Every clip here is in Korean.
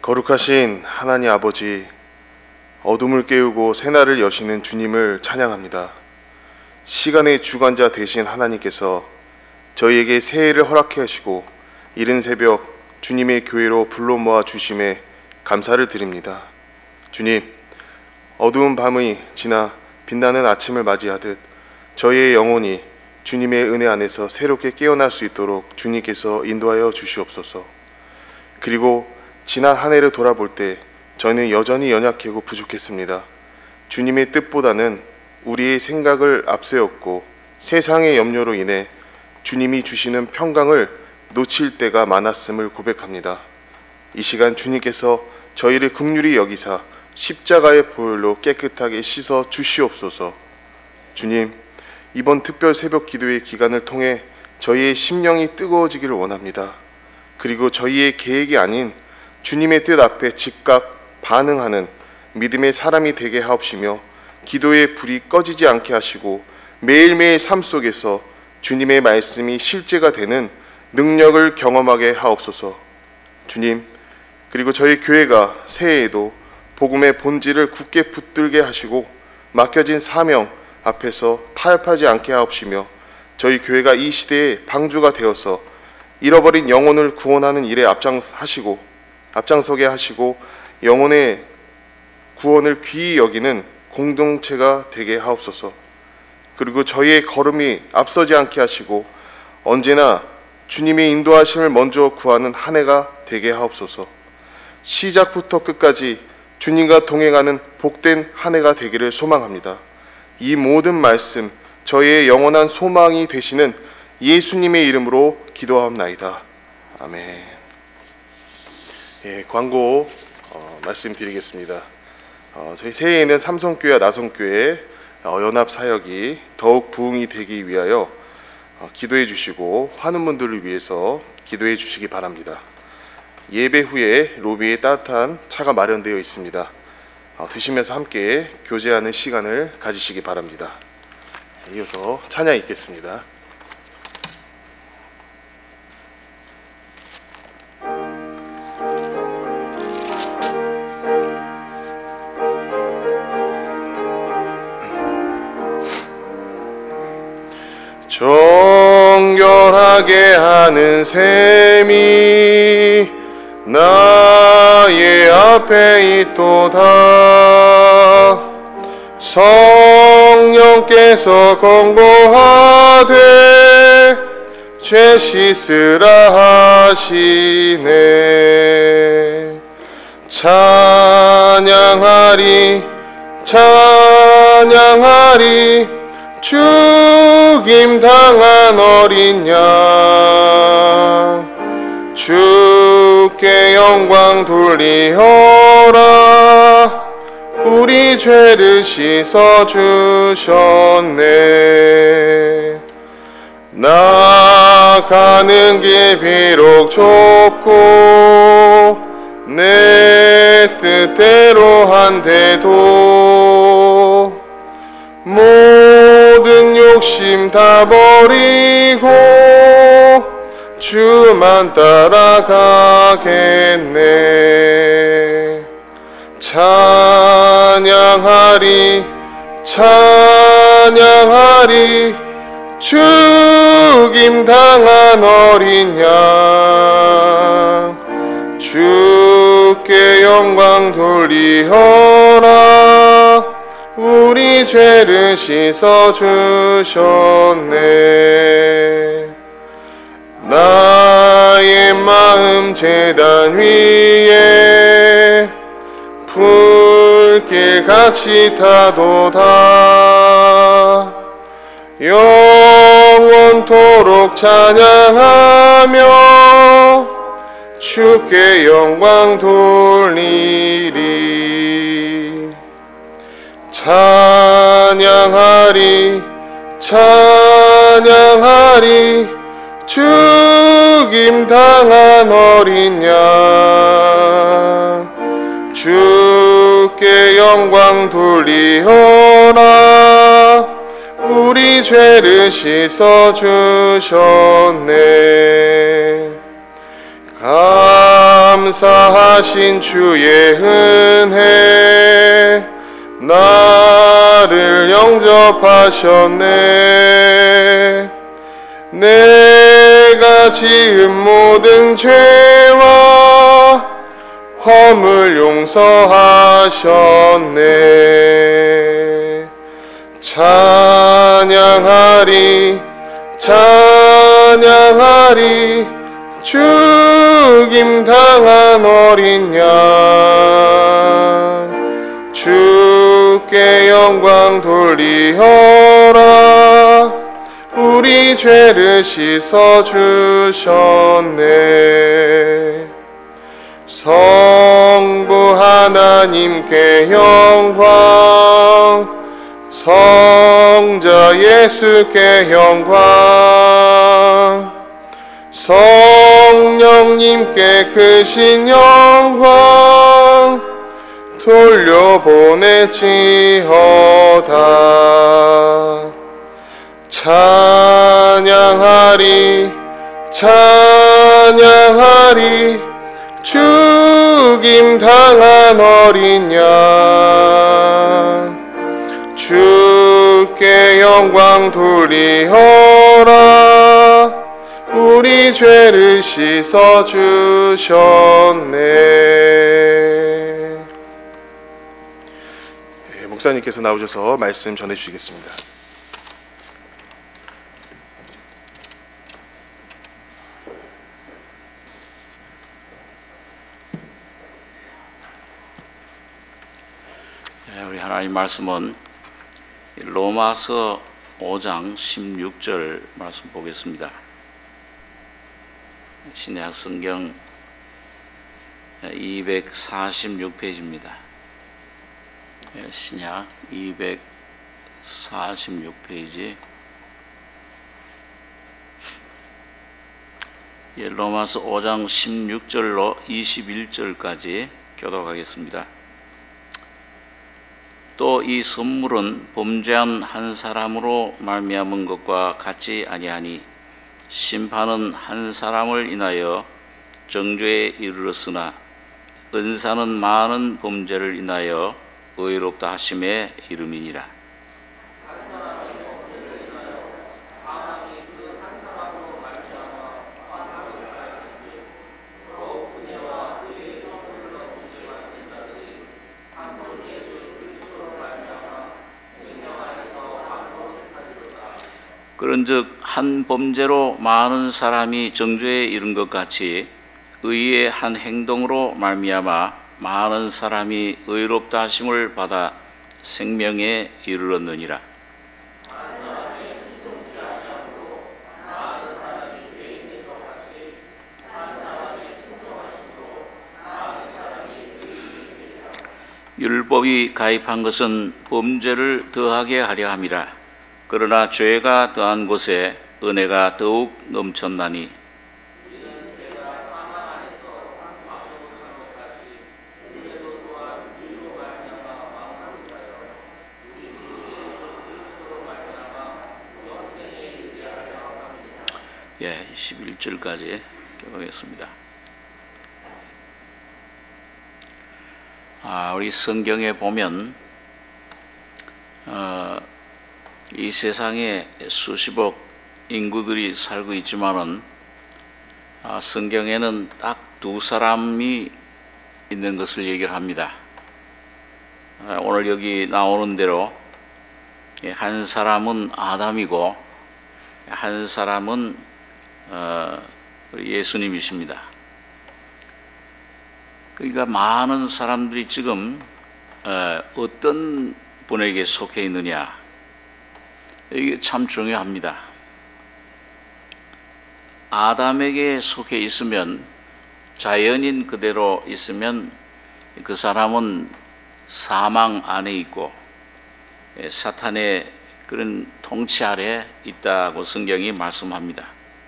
거룩하신 하나님 아버지, 어둠을 깨우고 새날을 여시는 주님을 찬양합니다. 시간의 주관자 되신 하나님께서 저희에게 새해를 허락해 하시고 이른 새벽 주님의 교회로 불러 모아 주심에 감사를 드립니다. 주님, 어두운 밤이 지나 빛나는 아침을 맞이하듯 저희의 영혼이 주님의 은혜 안에서 새롭게 깨어날 수 있도록 주님께서 인도하여 주시옵소서. 그리고 지난 한 해를 돌아볼 때 저희는 여전히 연약하고 부족했습니다. 주님의 뜻보다는 우리의 생각을 앞세웠고 세상의 염려로 인해 주님이 주시는 평강을 놓칠 때가 많았음을 고백합니다. 이 시간 주님께서 저희를 긍휼히 여기사 십자가의 보혈로 깨끗하게 씻어 주시옵소서. 주님, 이번 특별 새벽 기도의 기간을 통해 저희의 심령이 뜨거워지기를 원합니다. 그리고 저희의 계획이 아닌 주님의 뜻 앞에 즉각 반응하는 믿음의 사람이 되게 하옵시며 기도의 불이 꺼지지 않게 하시고 매일매일 삶 속에서 주님의 말씀이 실제가 되는 능력을 경험하게 하옵소서. 주님, 그리고 저희 교회가 새해에도 복음의 본질을 굳게 붙들게 하시고 맡겨진 사명 앞에서 타협하지 않게 하옵시며 저희 교회가 이 시대의 방주가 되어서 잃어버린 영혼을 구원하는 일에 앞장서게 하시고 영혼의 구원을 귀히 여기는 공동체가 되게 하옵소서. 그리고 저희의 걸음이 앞서지 않게 하시고 언제나 주님의 인도하심을 먼저 구하는 한 해가 되게 하옵소서. 시작부터 끝까지 주님과 동행하는 복된 한 해가 되기를 소망합니다. 이 모든 말씀 저희의 영원한 소망이 되시는 예수님의 이름으로 기도하옵나이다. 아멘. 광고 말씀드리겠습니다. 저희 새해에는 삼성교회와 나성교회 연합 사역이 더욱 부흥이 되기 위하여 기도해 주시고 하는 분들을 위해서 기도해 주시기 바랍니다. 예배 후에 로비에 따뜻한 차가 마련되어 있습니다. 드시면서 함께 교제하는 시간을 가지시기 바랍니다. 이어서 찬양 읽겠습니다. 정결하게 하는 셈이 나의 앞에 있도다. 성령께서 권고하되 죄 씻으라 하시네. 찬양하리 찬양하리 죽임 당한 어린 양 주께 영광 돌리어라. 우리 죄를 씻어 주셨네. 나가는 길 비록 좁고 내 뜻대로 한데도 모든 욕심 다 버리고 주만 따라가겠네. 찬양하리 찬양하리 죽임 당한 어린 양 주께 영광 돌리어라. 우리 죄를 씻어 주셨네. 나의 마음 제단 위에 불길같이 타도다. 영원토록 찬양하며 주께 영광 돌리리. 찬양하리 찬양하리 죽임 당한 어린 양 주께 영광 돌리어라. 우리 죄를 씻어 주셨네. 감사하신 주의 은혜 나를 영접하셨네. 내가 지은 모든 죄와 허물 용서하셨네. 찬양하리 찬양하리 죽임 당한 어린 양 주께 영광 돌리어라. 우리 죄를 씻어 주셨네. 성부 하나님께 영광 성자 예수께 영광 성령님께 크신 영광 돌려보내지어다. 찬양하리 찬양하리 죽임 당한 어린 양 주께 영광 돌리어라. 우리 죄를 씻어 주셨네. 네, 목사님께서 나오셔서 말씀 전해 주시겠습니다. 우리 하나님 말씀은 로마서 5장 16절 말씀 보겠습니다. 신약 성경 246페이지입니다. 신약 246페이지 로마서 5장 16절로 21절까지 교독하겠습니다. 또 이 선물은 범죄한 한 사람으로 말미암은 것과 같지 아니하니 심판은 한 사람을 인하여 정죄에 이르렀으나 은사는 많은 범죄를 인하여 의롭다 하심에 이름이니라. 그런즉 한 범죄로 많은 사람이 정죄에 이른 것 같이 의의 한 행동으로 말미암아 많은 사람이 의롭다 하심을 받아 생명에 이르렀느니라. 율법이 가입한 것은 범죄를 더하게 하려 함이라. 그러나 죄가 더한 곳에 은혜가 더욱 넘쳤나니 예, 21절까지 보겠습니다. 우리 성경에 보면 이 세상에 수십억 인구들이 살고 있지만은 성경에는 딱 두 사람이 있는 것을 얘기를 합니다. 오늘 여기 나오는 대로 한 사람은 아담이고 한 사람은 예수님이십니다. 그러니까 많은 사람들이 지금 어떤 분에게 속해 있느냐, 이게 참 중요합니다. 아담에게 속해 있으면, 자연인 그대로 있으면 그 사람은 사망 안에 있고 사탄의 그런 통치 아래 있다고 성경이 말씀합니다.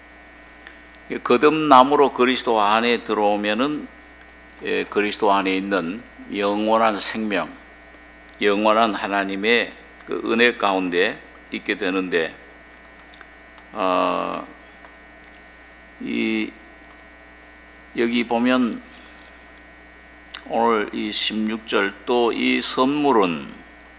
거듭남으로 그리스도 안에 들어오면은 그리스도 안에 있는 영원한 생명, 영원한 하나님의 그 은혜 가운데 있게 되는데, 여기 보면 오늘 이 16절 또 이 선물은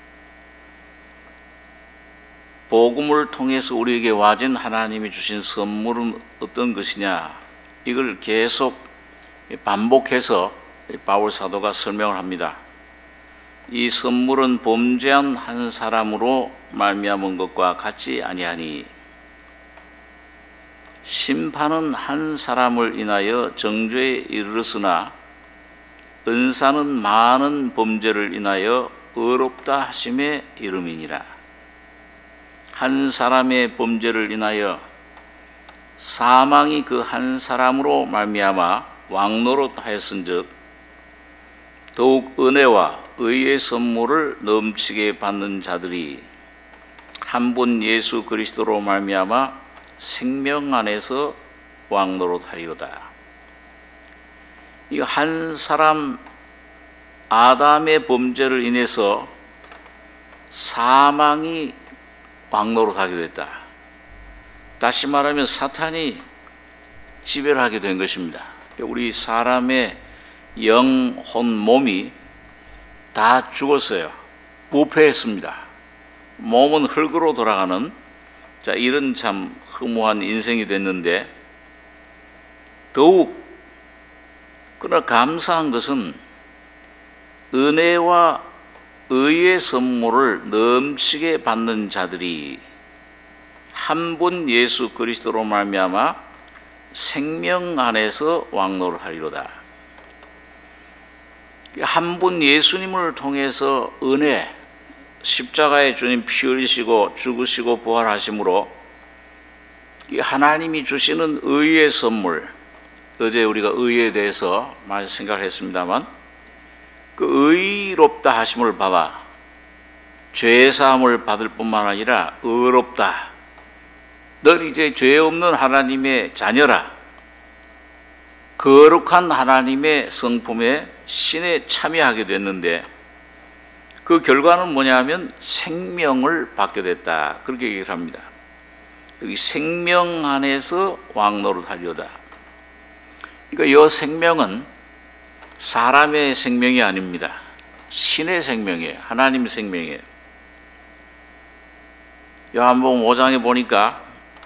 복음을 통해서 우리에게 와진 하나님이 주신 선물은 어떤 것이냐, 이걸 계속 반복해서 바울 사도가 설명을 합니다. 이 선물은 범죄한 한 사람으로 말미암은 것과 같지 아니하니 심판은 한 사람을 인하여 정죄에 이르렀으나 은사는 많은 범죄를 인하여 의롭다 하심에 이름이니라. 한 사람의 범죄를 인하여 사망이 그 한 사람으로 말미암아 왕노릇하였은즉 더욱 은혜와 의의 선물을 넘치게 받는 자들이 한 분 예수 그리스도로 말미암아 생명 안에서 왕노릇하리로다. 이 한 사람 아담의 범죄를 인해서 사망이 왕노릇하게 됐다. 다시 말하면 사탄이 지배를 하게 된 것입니다. 우리 사람의 영혼 몸이 다 죽었어요. 부패했습니다. 몸은 흙으로 돌아가는, 이런 참 허무한 인생이 됐는데, 더욱 그러나 감사한 것은 은혜와 의의 선물을 넘치게 받는 자들이 한 분 예수 그리스도로 말미암아 생명 안에서 왕노릇하리로다. 한 분 예수님을 통해서 은혜, 십자가에 주님 피 흘리시고 죽으시고 부활하심으로 하나님이 주시는 의의 선물, 어제 우리가 의에 대해서 많이 생각을 했습니다만, 그 의롭다 하심을 받아 죄사함을 받을 뿐만 아니라 의롭다, 넌 이제 죄 없는 하나님의 자녀라, 거룩한 하나님의 성품에 신에 참여하게 됐는데, 그 결과는 뭐냐면 생명을 받게 됐다, 그렇게 얘기를 합니다. 여기 생명 안에서 왕노릇하리로다. 그러니까 이 생명은 사람의 생명이 아닙니다. 신의 생명이에요. 하나님 생명이에요. 요한복음 5장에 보니까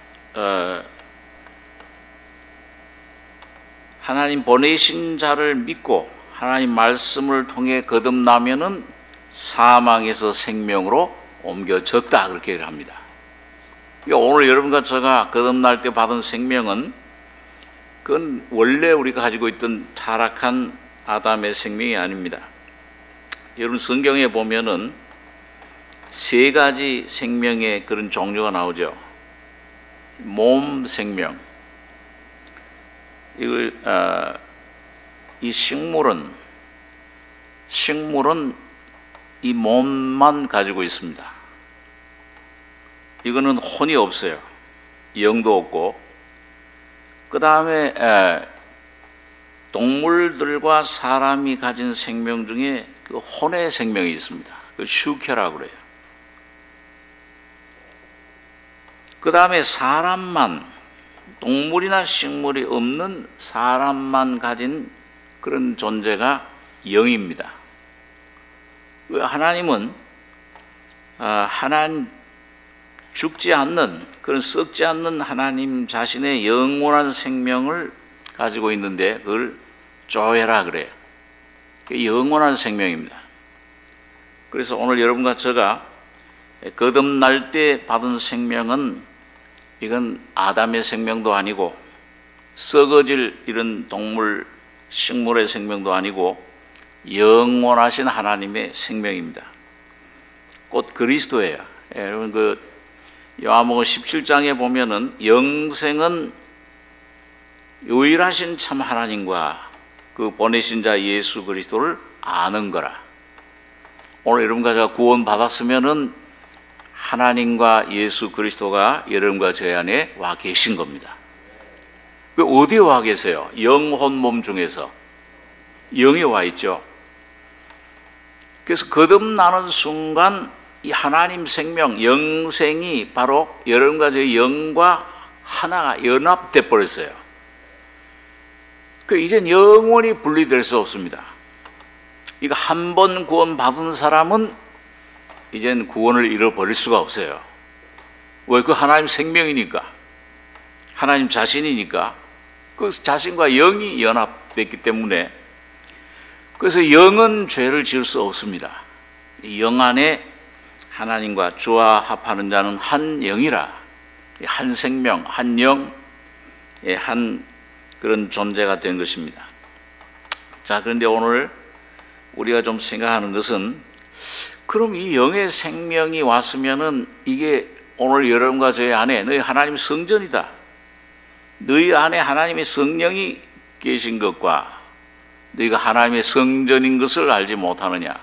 하나님 보내신 자를 믿고 하나님 말씀을 통해 거듭나면은 사망에서 생명으로 옮겨졌다, 그렇게 얘기를 합니다. 오늘 여러분과 제가 거듭날 때 받은 생명은 그건 원래 우리가 가지고 있던 타락한 아담의 생명이 아닙니다. 여러분 성경에 보면은 세 가지 생명의 그런 종류가 나오죠. 몸 생명, 이걸 이 식물은 이 몸만 가지고 있습니다. 이거는 혼이 없어요. 영도 없고, 그 다음에 동물들과 사람이 가진 생명 중에 그 혼의 생명이 있습니다. 그 슈케라고 그래요. 그 다음에 사람만, 동물이나 식물이 없는 사람만 가진 그런 존재가 영입니다. 하나님은 하나님 죽지 않는, 그런 썩지 않는 하나님 자신의 영원한 생명을 가지고 있는데 그걸 조회라 그래요. 영원한 생명입니다. 그래서 오늘 여러분과 제가 거듭날 때 받은 생명은 이건 아담의 생명도 아니고 썩어질 이런 동물, 식물의 생명도 아니고 영원하신 하나님의 생명입니다. 곧 그리스도예요. 여러분 그 요한복음 17장에 보면은 영생은 유일하신 참 하나님과 그 보내신 자 예수 그리스도를 아는 거라. 오늘 여러분과 제가 구원 받았으면은 하나님과 예수 그리스도가 여러분과 저희 안에 와 계신 겁니다. 어디에 와 계세요? 영혼 몸 중에서 영이 와 있죠. 그래서 거듭나는 순간 이 하나님 생명, 영생이 바로 여러분과 저희 영과 하나가 연합돼 버렸어요. 그 이젠 영원히 분리될 수 없습니다. 그러니까 한 번 구원 받은 사람은 이젠 구원을 잃어버릴 수가 없어요. 왜? 그 하나님 생명이니까, 하나님 자신이니까, 그 자신과 영이 연합됐기 때문에. 그래서 영은 죄를 지을 수 없습니다. 영 안에 하나님과 주와 합하는 자는 한 영이라, 한 생명, 한 영, 한 그런 존재가 된 것입니다. 자, 그런데 오늘 우리가 좀 생각하는 것은, 그럼 이 영의 생명이 왔으면은 이게 오늘 여러분과 저희 안에 너희 하나님 성전이다, 너희 안에 하나님의 성령이 계신 것과 너희가 하나님의 성전인 것을 알지 못하느냐?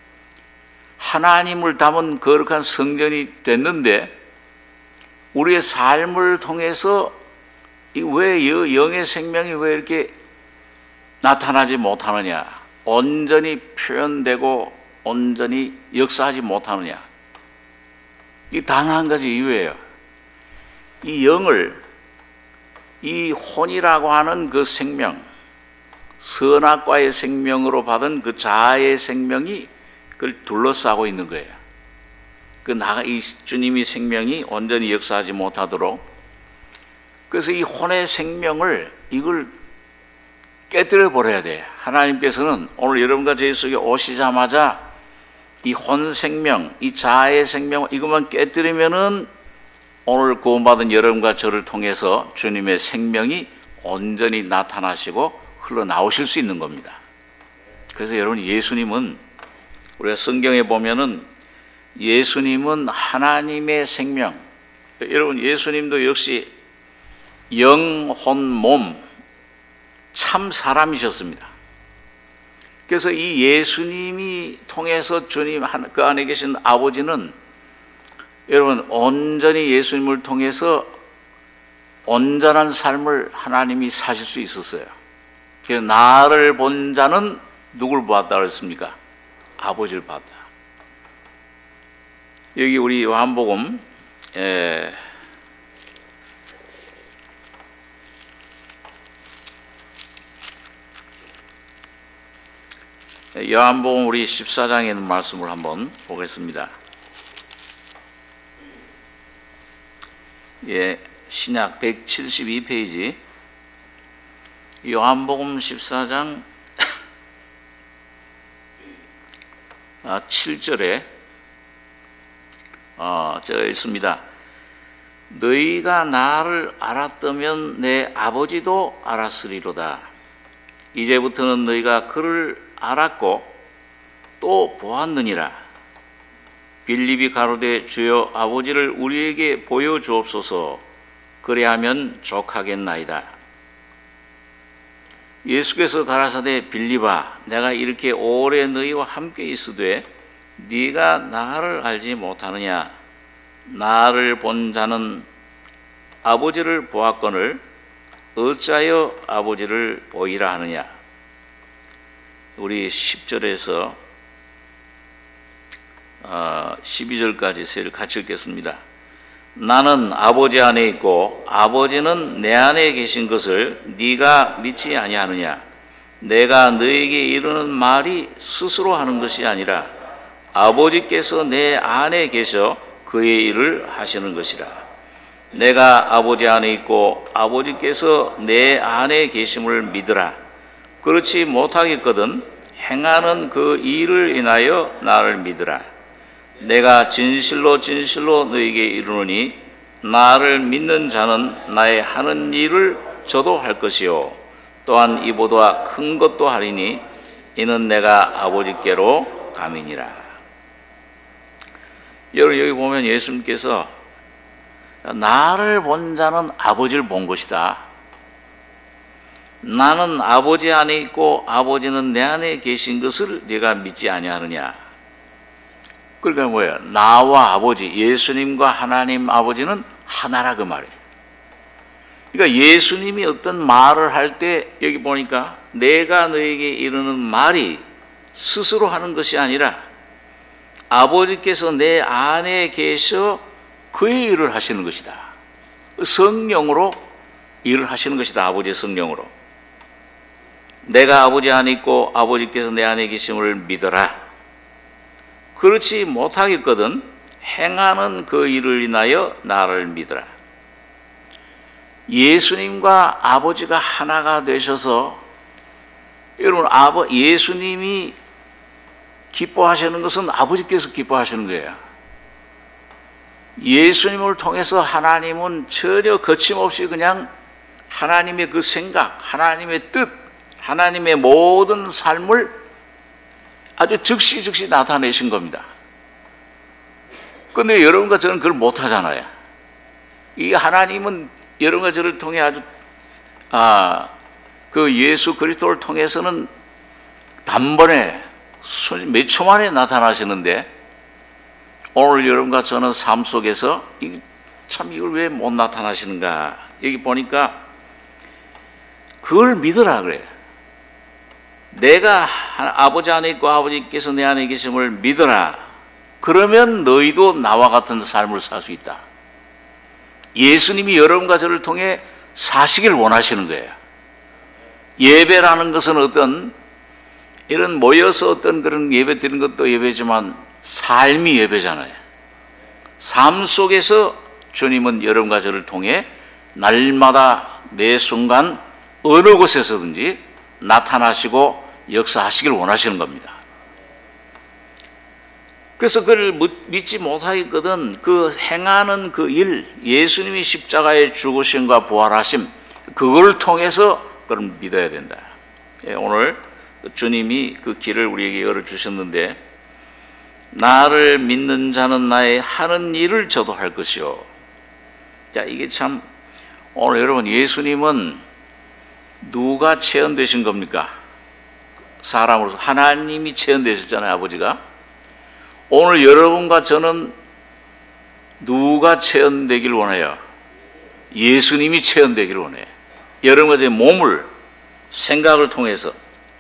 하나님을 담은 거룩한 성전이 됐는데 우리의 삶을 통해서 왜 영의 생명이 왜 이렇게 나타나지 못하느냐? 온전히 표현되고 온전히 역사하지 못하느냐? 이 단 한 가지 이유예요. 이 영을, 이 혼이라고 하는 그 생명, 선악과의 생명으로 받은 그 자아의 생명이 그걸 둘러싸고 있는 거예요. 이 주님의 생명이 온전히 역사하지 못하도록. 그래서 이 혼의 생명을, 이걸 깨뜨려 버려야 돼. 하나님께서는 오늘 여러분과 저희 속에 오시자마자 이 혼 생명, 이 자아의 생명, 이것만 깨뜨리면은 오늘 구원받은 여러분과 저를 통해서 주님의 생명이 온전히 나타나시고 흘러나오실 수 있는 겁니다. 그래서 여러분, 예수님은, 우리가 성경에 보면은 예수님은 하나님의 생명, 여러분 예수님도 역시 영, 혼, 몸, 참 사람이셨습니다. 그래서 이 예수님이 통해서 주님 그 안에 계신 아버지는 여러분 온전히 예수님을 통해서 온전한 삶을 하나님이 사실 수 있었어요. 그래서 나를 본 자는 누굴 보았다 그랬습니까? 아버지를 봤다. 여기 우리 요한복음 요한복음 우리 14장에 있는 말씀을 한번 보겠습니다. 신약 172페이지 요한복음 14장 7절에 되어 있습니다. 너희가 나를 알았다면 내 아버지도 알았으리로다. 이제부터는 너희가 그를 알았고 또 보았느니라. 빌립이 가로되 주여 아버지를 우리에게 보여주옵소서. 그래하면 족하겠나이다. 예수께서 가라사대 빌립아 내가 이렇게 오래 너희와 함께 있으되 네가 나를 알지 못하느냐? 나를 본 자는 아버지를 보았거늘 어찌하여 아버지를 보이라 하느냐? 우리 10절에서 12절까지 세를 같이 읽겠습니다. 나는 아버지 안에 있고 아버지는 내 안에 계신 것을 네가 믿지 아니하느냐? 내가 너에게 이르는 말이 스스로 하는 것이 아니라 아버지께서 내 안에 계셔 그의 일을 하시는 것이라. 내가 아버지 안에 있고 아버지께서 내 안에 계심을 믿으라. 그렇지 못하겠거든 행하는 그 일을 인하여 나를 믿으라. 내가 진실로 진실로 너에게 이르노니 나를 믿는 자는 나의 하는 일을 저도 할 것이요 또한 이보다 큰 것도 하리니 이는 내가 아버지께로 감이니라. 여러분 여기 보면 예수님께서 나를 본 자는 아버지를 본 것이다. 나는 아버지 안에 있고 아버지는 내 안에 계신 것을 네가 믿지 아니하느냐? 그러니까 뭐예요? 나와 아버지, 예수님과 하나님 아버지는 하나라 그 말이에요. 그러니까 예수님이 어떤 말을 할 때 여기 보니까 내가 너에게 이르는 말이 스스로 하는 것이 아니라 아버지께서 내 안에 계셔 그의 일을 하시는 것이다. 성령으로 일을 하시는 것이다. 아버지의 성령으로. 내가 아버지 안에 있고 아버지께서 내 안에 계심을 믿어라. 그렇지 못하겠거든 행하는 그 일을 인하여 나를 믿어라. 예수님과 아버지가 하나가 되셔서, 여러분, 예수님이 기뻐하시는 것은 아버지께서 기뻐하시는 거예요. 예수님을 통해서 하나님은 전혀 거침없이 그냥 하나님의 그 생각, 하나님의 뜻, 하나님의 모든 삶을 아주 즉시 나타내신 겁니다. 그런데 여러분과 저는 그걸 못하잖아요. 이 하나님은 여러분과 저를 통해 아주 그 예수 그리스도를 통해서는 단번에 몇 초 만에 나타나시는데, 오늘 여러분과 저는 삶 속에서 참 이걸 왜 못 나타나시는가, 여기 보니까 그걸 믿으라 그래요. 내가 아버지 안에 있고 아버지께서 내 안에 계심을 믿어라. 그러면 너희도 나와 같은 삶을 살 수 있다. 예수님이 여러분과 저를 통해 사시길 원하시는 거예요. 예배라는 것은 어떤 이런 모여서 어떤 그런 예배 드리는 것도 예배지만 삶이 예배잖아요. 삶 속에서 주님은 여러분과 저를 통해 날마다 매 순간 어느 곳에서든지 나타나시고 역사하시길 원하시는 겁니다. 그래서 그를 믿지 못하겠거든 그 행하는 그 일, 예수님이 십자가에 죽으심과 부활하심, 그걸 통해서 그걸 믿어야 된다. 오늘 주님이 그 길을 우리에게 열어주셨는데, 나를 믿는 자는 나의 하는 일을 저도 할 것이요. 자, 이게 참, 오늘 여러분, 예수님은 누가 체험되신 겁니까? 사람으로서 하나님이 체험되셨잖아요, 아버지가. 오늘 여러분과 저는 누가 체험되길 원해요? 예수님이 체험되길 원해요. 여러분과 제 몸을, 생각을 통해서.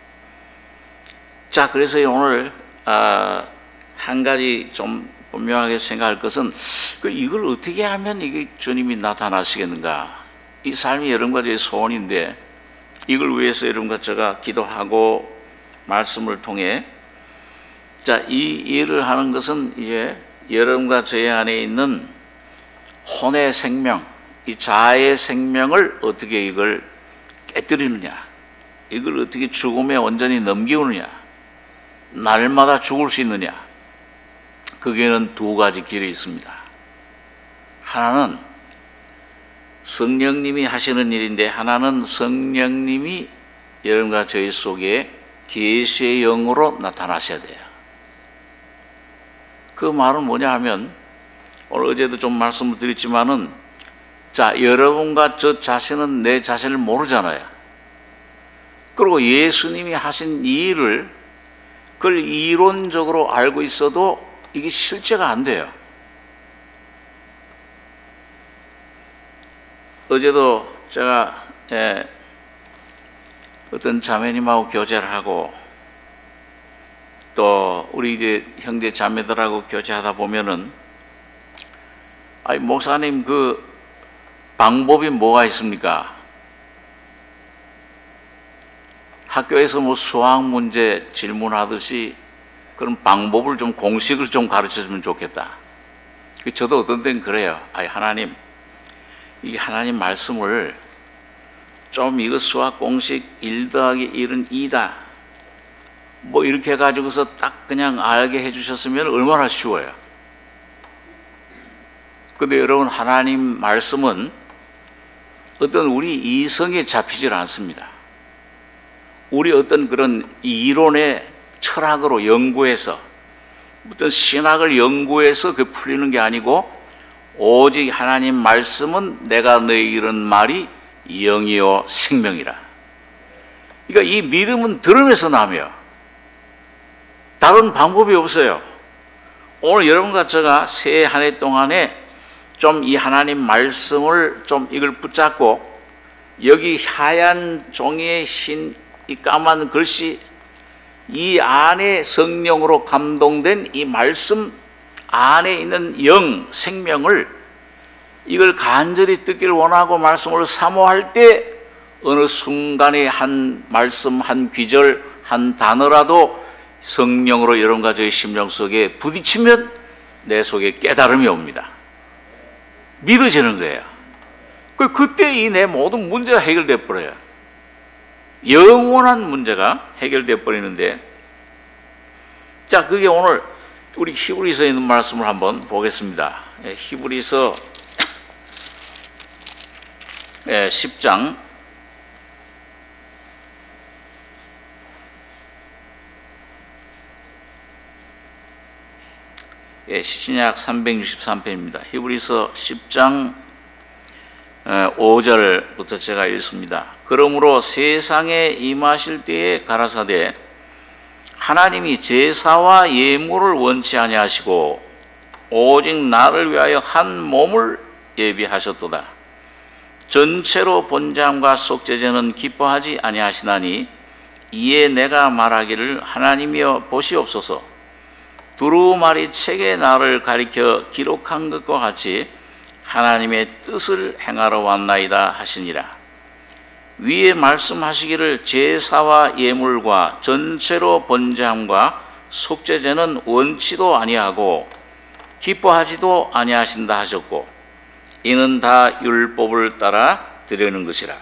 자, 그래서 오늘 한 가지 좀 분명하게 생각할 것은, 이걸 어떻게 하면 이게 주님이 나타나시겠는가? 이 삶이 여러분과 저의 소원인데, 이걸 위해서 여러분과 제가 기도하고 말씀을 통해, 자, 이 일을 하는 것은 이제 여러분과 저의 안에 있는 혼의 생명, 이 자아의 생명을 어떻게 이걸 깨뜨리느냐, 이걸 어떻게 죽음에 온전히 넘기느냐, 날마다 죽을 수 있느냐, 거기에는 두 가지 길이 있습니다. 하나는 성령님이 하시는 일인데, 하나는 성령님이 여러분과 저희 속에 계시의 영으로 나타나셔야 돼요. 그 말은 뭐냐 하면, 오늘 어제도 좀 말씀을 드렸지만은, 자, 여러분과 저 자신은 내 자신을 모르잖아요. 그리고 예수님이 하신 이 일을 그걸 이론적으로 알고 있어도 이게 실제가 안 돼요. 어제도 제가 어떤 자매님하고 교제를 하고, 또 우리 이제 형제 자매들하고 교제하다 보면은, 아니 목사님 그 방법이 뭐가 있습니까? 학교에서 뭐 수학 문제 질문하듯이 그런 방법을 좀, 공식을 좀 가르쳐주면 좋겠다. 저도 어떤 때는 그래요. 아니 하나님, 이 하나님 말씀을 좀, 이거 수학 공식 1 더하기 1은 2다, 뭐 이렇게 해가지고서 딱 그냥 알게 해주셨으면 얼마나 쉬워요. 근데 여러분, 하나님 말씀은 어떤 우리 이성에 잡히질 않습니다. 우리 어떤 그런 이론의 철학으로 연구해서, 어떤 신학을 연구해서 그 풀리는 게 아니고, 오직 하나님 말씀은 내가 너에게 이런 말이 영이요 생명이라. 그러니까 이 믿음은 들음에서 나며 다른 방법이 없어요. 오늘 여러분과 제가 새해 한 해 동안에 좀 이 하나님 말씀을 좀 이걸 붙잡고, 여기 하얀 종이에 흰 이 까만 글씨, 이 안에 성령으로 감동된 이 말씀 안에 있는 영, 생명을, 이걸 간절히 듣기를 원하고 말씀을 사모할 때 어느 순간에 한 말씀, 한 귀절, 한 단어라도 성령으로 여러분과 저의 심령 속에 부딪히면 내 속에 깨달음이 옵니다. 믿어지는 거예요. 그때 이 내 모든 문제가 해결돼 버려요. 영원한 문제가 해결돼 버리는데, 자, 그게 오늘 우리 히브리서에 있는 말씀을 한번 보겠습니다. 히브리서 10장 363편입니다. 히브리서 10장 5절부터 제가 읽습니다. 그러므로 세상에 임하실 때에 가라사대 하나님이 제사와 예물을 원치 아니하시고 오직 나를 위하여 한 몸을 예비하셨도다. 전체로 본장과 속죄제는 기뻐하지 아니하시나니 이에 내가 말하기를 하나님이여 보시옵소서. 두루마리 책에 나를 가리켜 기록한 것과 같이 하나님의 뜻을 행하러 왔나이다 하시니라. 위에 말씀하시기를 제사와 예물과 전체로 번제함과 속죄제는 원치도 아니하고 기뻐하지도 아니하신다 하셨고 이는 다 율법을 따라 드리는 것이라.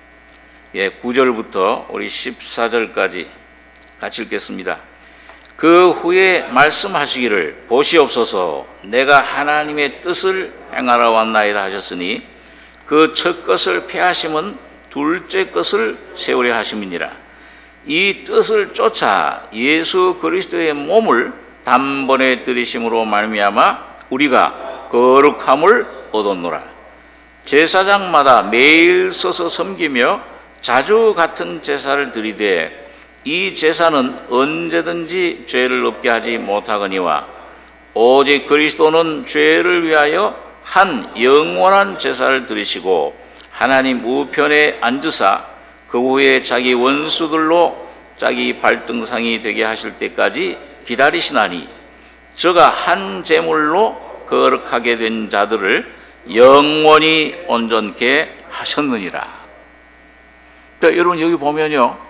9절부터 우리 14절까지 같이 읽겠습니다. 그 후에 말씀하시기를 보시옵소서 내가 하나님의 뜻을 행하러 왔나이다 하셨으니 그 첫 것을 폐하심은 둘째 것을 세우려 하심이니라. 이 뜻을 쫓아 예수 그리스도의 몸을 단번에 들이심으로 말미암아 우리가 거룩함을 얻었노라. 제사장마다 매일 서서 섬기며 자주 같은 제사를 드리되 이 제사는 언제든지 죄를 없게 하지 못하거니와 오직 그리스도는 죄를 위하여 한 영원한 제사를 드리시고 하나님 우편에 앉으사 그 후에 자기 원수들로 자기 발등상이 되게 하실 때까지 기다리시나니 저가 한 제물로 거룩하게 된 자들을 영원히 온전케 하셨느니라. 그러니까 여러분 여기 보면요,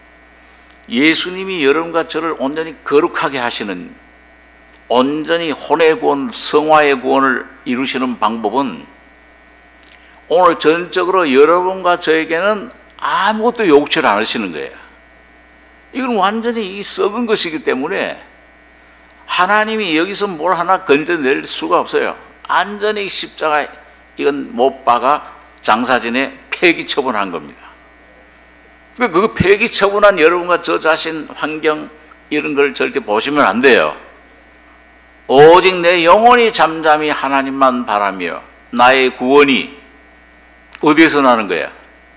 예수님이 여러분과 저를 온전히 거룩하게 하시는, 온전히 혼의 구원, 성화의 구원을 이루시는 방법은 오늘 전적으로 여러분과 저에게는 아무것도 요구치를 않으시는 거예요. 이건 완전히 이 썩은 것이기 때문에 하나님이 여기서 뭘 하나 건져낼 수가 없어요. 완전히 십자가 이건 못 박아 장사진에 폐기 처분한 겁니다. 그 폐기 처분한 여러분과 저 자신, 환경 이런 걸 절대 보시면 안 돼요. 오직 내 영혼이 잠잠히 하나님만 바라며 나의 구원이 어디에서 나는 거야?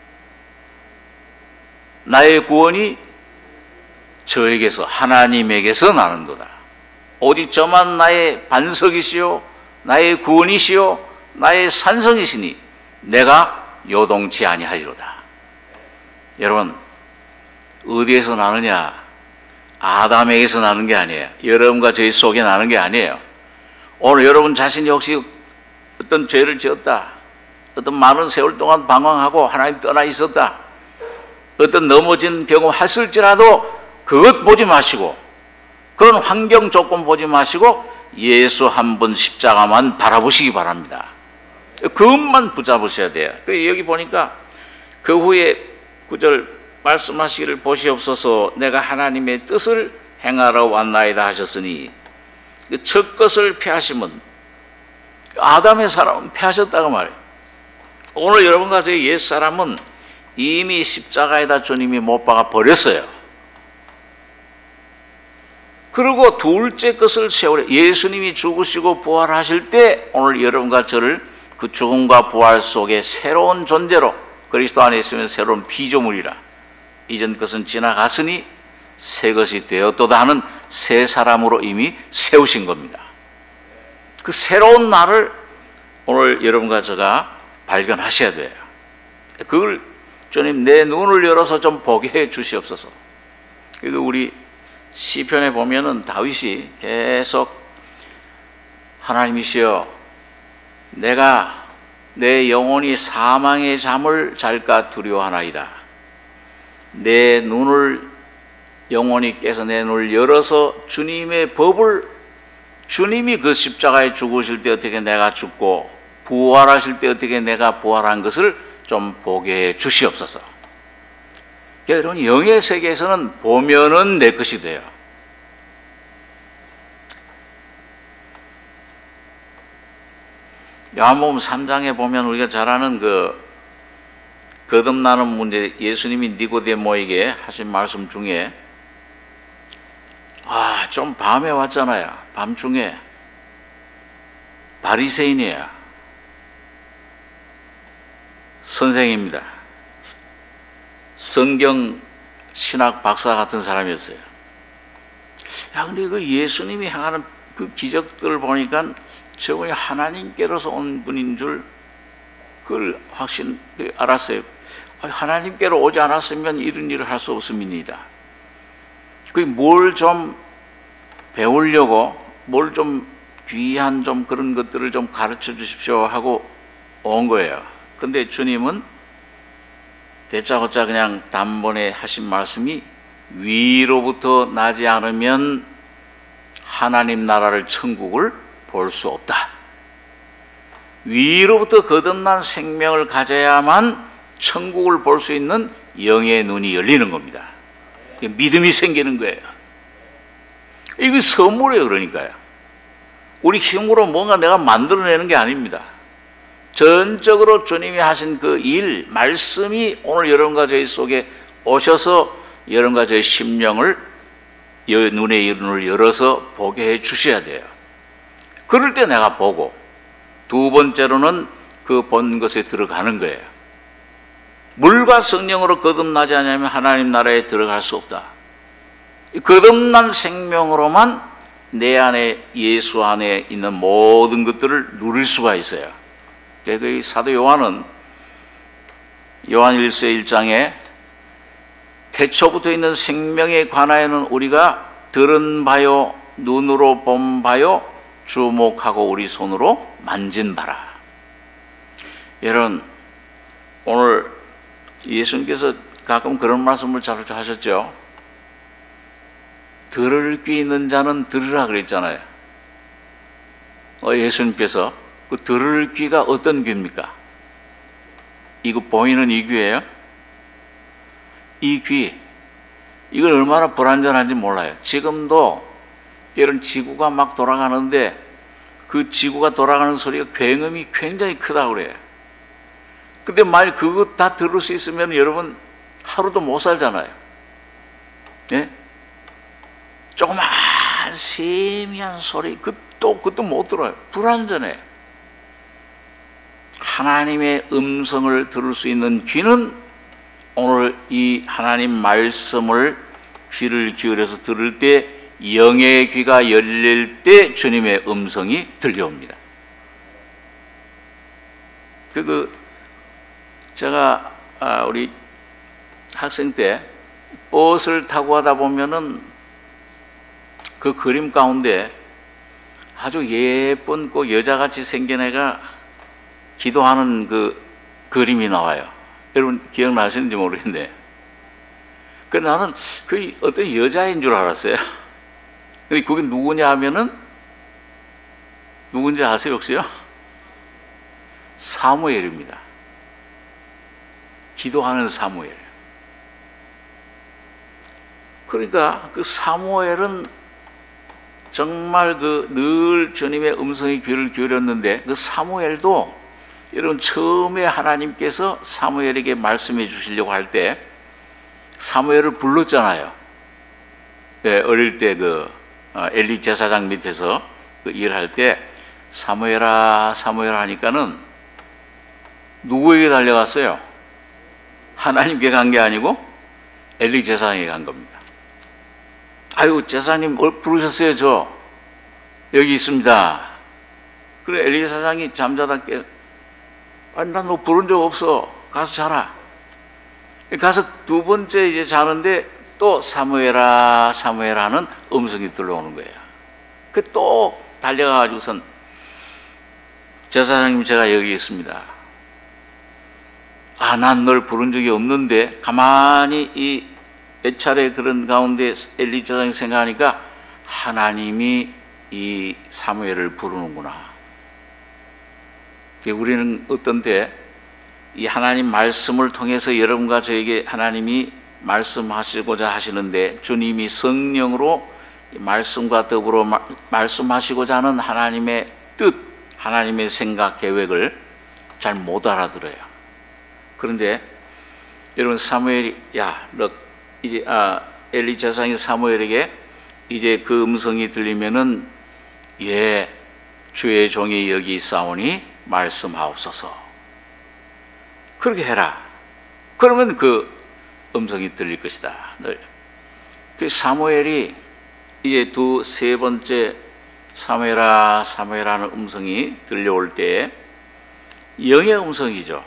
나의 구원이 저에게서, 하나님에게서 나는도다. 오직 저만 나의 반석이시요 나의 구원이시요 나의 산성이시니 내가 요동치 아니하리로다. 여러분, 어디에서 나느냐? 아담에게서 나는 게 아니에요. 여러분과 저희 속에 나는 게 아니에요. 오늘 여러분 자신이 혹시 어떤 죄를 지었다, 어떤 많은 세월 동안 방황하고 하나님 떠나 있었다, 어떤 넘어진 경험 했을지라도 그것 보지 마시고, 그런 환경 조건 보지 마시고 예수 한 번 십자가만 바라보시기 바랍니다. 그것만 붙잡으셔야 돼요. 여기 보니까 그 후에 9절 말씀하시기를 보시옵소서 내가 하나님의 뜻을 행하러 왔나이다 하셨으니 첫 것을 폐하시면 아담의 사람은 폐하셨다고 말해요. 오늘 여러분과 저희 옛사람은 이미 십자가에다 주님이 못 박아 버렸어요. 그리고 둘째 것을 세우려, 예수님이 죽으시고 부활하실 때 오늘 여러분과 저를 그 죽음과 부활 속에 새로운 존재로, 그리스도 안에 있으면 새로운 피조물이라 이전 것은 지나갔으니 새 것이 되었도다 하는 새 사람으로 이미 세우신 겁니다. 그 새로운 나를 오늘 여러분과 제가 발견하셔야 돼요. 그걸 주님 내 눈을 열어서 좀 보게 해 주시옵소서. 그리고 우리 시편에 보면은 다윗이 계속 하나님이시여 내가 내 영혼이 사망의 잠을 잘까 두려워하나이다. 내 눈을 영혼이 깨서 내 눈을 열어서 주님의 법을, 주님이 그 십자가에 죽으실 때 어떻게 내가 죽고 부활하실 때 어떻게 내가 부활한 것을 좀 보게 해 주시옵소서. 여러분, 영의 세계에서는 보면은 내 것이 돼요. 요한복음 3장에 보면 우리가 잘 아는 거듭나는 문제, 예수님이 니고데모에게 하신 말씀 중에 좀 밤에 왔잖아요. 밤중에. 바리새인이에요. 선생입니다. 성경 신학 박사 같은 사람이었어요. 근데 그 예수님이 행하는 그 기적들을 보니까 저분이 하나님께로서 온 분인 줄 그걸 알았어요. 하나님께로 오지 않았으면 이런 일을 할 수 없습니다. 뭘 좀 배우려고, 뭘 좀 귀한 좀 그런 것들을 좀 가르쳐 주십시오 하고 온 거예요. 근데 주님은 대짜고짜 그냥 단번에 하신 말씀이 위로부터 나지 않으면 하나님 나라를, 천국을 볼 수 없다. 위로부터 거듭난 생명을 가져야만 천국을 볼 수 있는 영의 눈이 열리는 겁니다. 믿음이 생기는 거예요. 이게 선물이에요. 그러니까요. 우리 힘으로 뭔가 내가 만들어내는 게 아닙니다. 전적으로 주님이 하신 그 일, 말씀이 오늘 여러분과 저희 속에 오셔서 여러분과 저희 심령을, 눈의 눈을 열어서 보게 해 주셔야 돼요. 그럴 때 내가 보고, 두 번째로는 그 본 것에 들어가는 거예요. 물과 성령으로 거듭나지 않으면 하나님 나라에 들어갈 수 없다. 거듭난 생명으로만 내 안에, 예수 안에 있는 모든 것들을 누릴 수가 있어요. 그 사도 요한은 요한 1서 1장에 태초부터 있는 생명에 관하여는 우리가 들은 바요, 눈으로 본 바요, 주목하고 우리 손으로 만진 바라. 여러분, 오늘 예수님께서 가끔 그런 말씀을 자주 하셨죠. 들을 귀 있는 자는 들으라 그랬잖아요. 예수님께서 그 들을 귀가 어떤 귀입니까? 이거 보이는 이 귀예요? 이 귀, 이건 얼마나 불완전한지 몰라요. 지금도 이런 지구가 막 돌아가는데 그 지구가 돌아가는 소리가 굉음이 굉장히 크다고 그래요. 근데 만약 그거 다 들을 수 있으면 여러분 하루도 못 살잖아요. 예? 조그만 세미한 소리, 그것도 못 들어요. 불완전해. 하나님의 음성을 들을 수 있는 귀는 오늘 이 하나님 말씀을 귀를 기울여서 들을 때, 영의 귀가 열릴 때 주님의 음성이 들려옵니다. 제가 우리 학생 때 버스를 타고 가다 보면은 그 그림 가운데 아주 예쁜 꼭 여자같이 생긴 애가 기도하는 그 그림이 나와요. 여러분 기억나시는지 모르겠는데, 나는 그 어떤 여자인 줄 알았어요. 근데 그게 누구냐 하면은, 누군지 아세요 혹시요? 사무엘입니다. 기도하는 사무엘. 그러니까 그 사무엘은 정말 늘 주님의 음성에 귀를 기울였는데, 그 사무엘도 여러분 처음에 하나님께서 사무엘에게 말씀해 주시려고 할 때 사무엘을 불렀잖아요. 네, 어릴 때 엘리 제사장 밑에서 일할 때 사무엘아 사무엘아 하니까는 누구에게 달려갔어요? 하나님께 간 게 아니고 엘리 제사장에게 간 겁니다. 아유, 제사장님 부르셨어요? 저 여기 있습니다. 그래, 엘리 제사장이 잠자다 깨, 아니 난 너 부른 적 없어, 가서 자라. 가서 두 번째 이제 자는데 또 사무엘아 사무엘아 하는 음성이 들려오는 거예요. 또 달려가가지고선 제사장님 제가 여기 있습니다. 난 널 부른 적이 없는데, 가만히 이 몇 차례 그런 가운데 엘리 제사장이 생각하니까 하나님이 이 사무엘을 부르는구나. 우리는 어떤데 이 하나님 말씀을 통해서 여러분과 저에게 하나님이 말씀하시고자 하시는데, 주님이 성령으로 말씀과 더불어 말씀하시고자 하는 하나님의 뜻, 하나님의 생각, 계획을 잘 못 알아들어요. 그런데 여러분, 사무엘이 너 이제 엘리 제사장이 사무엘에게 이제 그 음성이 들리면은 주의 종이 여기 있사오니 말씀하옵소서, 그렇게 해라. 그러면 그 음성이 들릴 것이다. 그 사무엘이 이제 세 번째 사무엘아 사무엘하는 음성이 들려올 때 영의 음성이죠.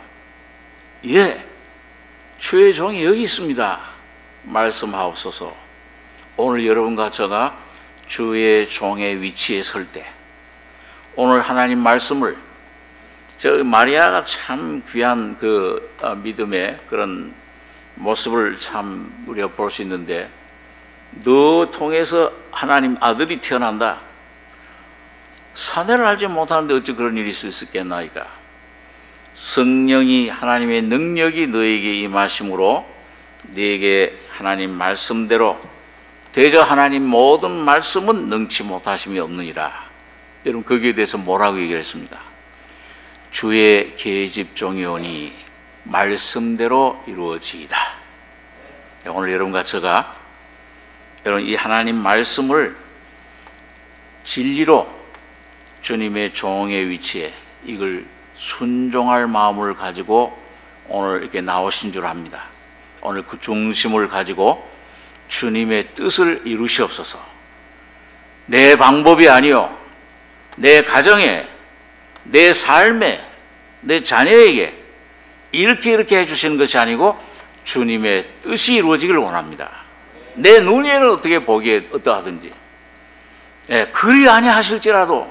주의 종이 여기 있습니다. 말씀하옵소서. 오늘 여러분과 제가 주의 종의 위치에 설 때, 오늘 하나님 말씀을, 마리아가 참 귀한 그 믿음의 그런 모습을 참 우리가 볼 수 있는데, 너 통해서 하나님 아들이 태어난다. 사내를 알지 못하는데 어찌 그런 일이 있을 수 있겠나이까. 성령이, 하나님의 능력이 너에게 임하심으로 너에게 하나님 말씀대로 대저 하나님 모든 말씀은 능치 못하심이 없느니라. 여러분, 거기에 대해서 뭐라고 얘기를 했습니까? 주의 계집 종이오니 말씀대로 이루어지이다. 오늘 여러분과 제가 이 하나님 말씀을 진리로 주님의 종의 위치에 이걸 순종할 마음을 가지고 오늘 이렇게 나오신 줄 압니다. 오늘 그 중심을 가지고 주님의 뜻을 이루시옵소서. 내 방법이 아니요, 내 가정에, 내 삶에, 내 자녀에게 이렇게 해주시는 것이 아니고 주님의 뜻이 이루어지기를 원합니다. 내 눈에는 어떻게 보기에 어떠하든지, 그리 아니하실지라도,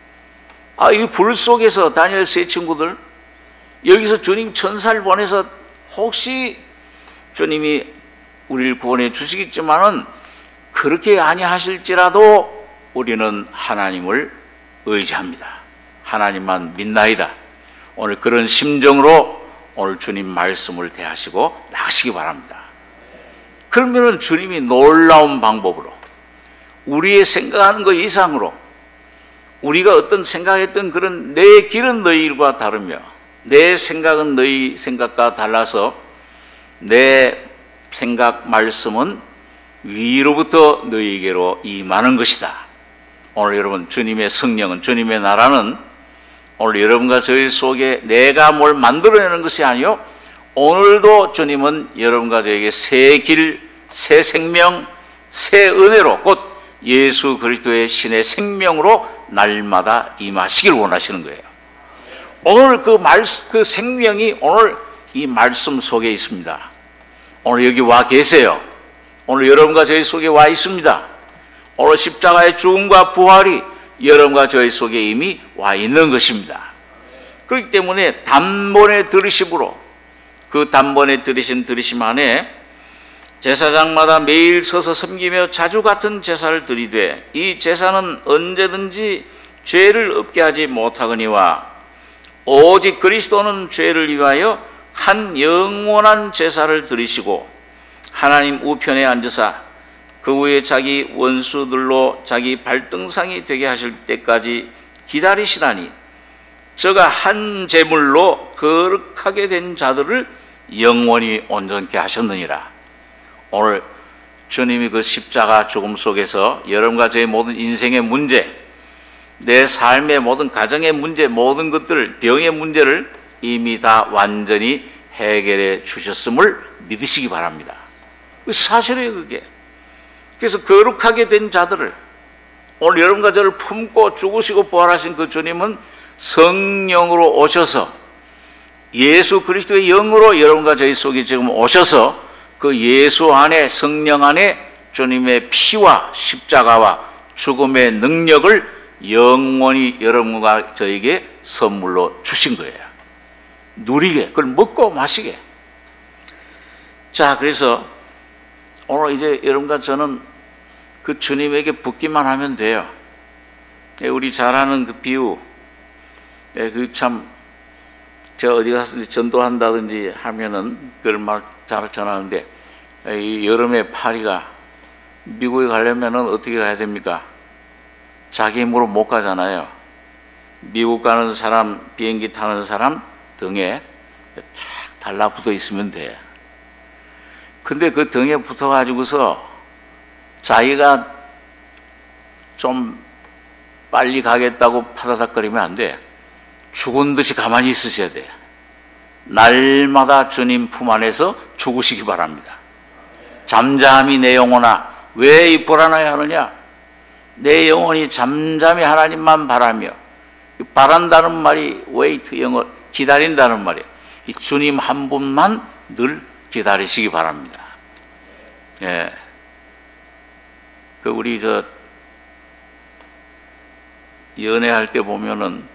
이 불 속에서 다니엘 세 친구들, 여기서 주님 천사를 보내서 혹시 주님이 우리를 구원해 주시겠지만은, 그렇게 아니하실지라도 우리는 하나님을 의지합니다. 하나님만 믿나이다. 오늘 그런 심정으로 오늘 주님 말씀을 대하시고 나가시기 바랍니다. 그러면은 주님이 놀라운 방법으로, 우리의 생각하는 것 이상으로, 우리가 어떤 생각했던 그런 내 길은 너희 일과 다르며 내 생각은 너희 생각과 달라서 내 생각, 말씀은 위로부터 너희에게로 임하는 것이다. 오늘 여러분, 주님의 성령은, 주님의 나라는 오늘 여러분과 저희 속에 내가 뭘 만들어내는 것이 아니요, 오늘도 주님은 여러분과 저에게 새 길, 새 생명, 새 은혜로, 곧 예수 그리스도의 신의 생명으로 날마다 임하시길 원하시는 거예요. 오늘 그 생명이 오늘 이 말씀 속에 있습니다. 오늘 여기 와 계세요. 오늘 여러분과 저희 속에 와 있습니다. 오늘 십자가의 죽음과 부활이 여러분과 저희 속에 이미 와 있는 것입니다. 그렇기 때문에 단번에 들으심으로, 그 단번에 들으신 들으심 안에 제사장마다 매일 서서 섬기며 자주 같은 제사를 드리되 이 제사는 언제든지 죄를 없게 하지 못하거니와 오직 그리스도는 죄를 위하여 한 영원한 제사를 드리시고 하나님 우편에 앉으사 그 후에 자기 원수들로 자기 발등상이 되게 하실 때까지 기다리시다니 저가 한 제물로 거룩하게 된 자들을 영원히 온전케 하셨느니라. 오늘 주님이 그 십자가 죽음 속에서 여러분과 저의 모든 인생의 문제, 내 삶의 모든 가정의 문제, 모든 것들, 병의 문제를 이미 다 완전히 해결해 주셨음을 믿으시기 바랍니다. 사실이에요, 그게. 그래서 거룩하게 된 자들을, 오늘 여러분과 저를 품고 죽으시고 부활하신 그 주님은 성령으로 오셔서 예수 그리스도의 영으로 여러분과 저희 속에 지금 오셔서 그 예수 안에, 성령 안에 주님의 피와 십자가와 죽음의 능력을 영원히 여러분과 저에게 선물로 주신 거예요. 누리게, 그걸 먹고 마시게. 자, 그래서 오늘 이제 여러분과 저는 그 주님에게 붙기만 하면 돼요. 우리 잘 아는 그 비유, 그 참, 저 어디 가서 전도한다든지 하면은 그걸 막 잘 전하는데, 이 여름에 파리가 미국에 가려면은 어떻게 가야 됩니까? 자기 힘으로 못 가잖아요. 미국 가는 사람, 비행기 타는 사람 등에 쫙 달라붙어 있으면 돼. 근데 그 등에 붙어가지고서 자기가 좀 빨리 가겠다고 파다닥거리면 안 돼. 죽은 듯이 가만히 있으셔야 돼. 날마다 주님 품 안에서 죽으시기 바랍니다. 잠잠히 내 영혼아, 왜 이 불안하게 하느냐? 내 영혼이 잠잠히 하나님만 바라며, 바란다는 말이 wait, 영어 기다린다는 말이에요. 이 주님 한 분만 늘 기다리시기 바랍니다. 예. 그 우리 저 연애할 때 보면은,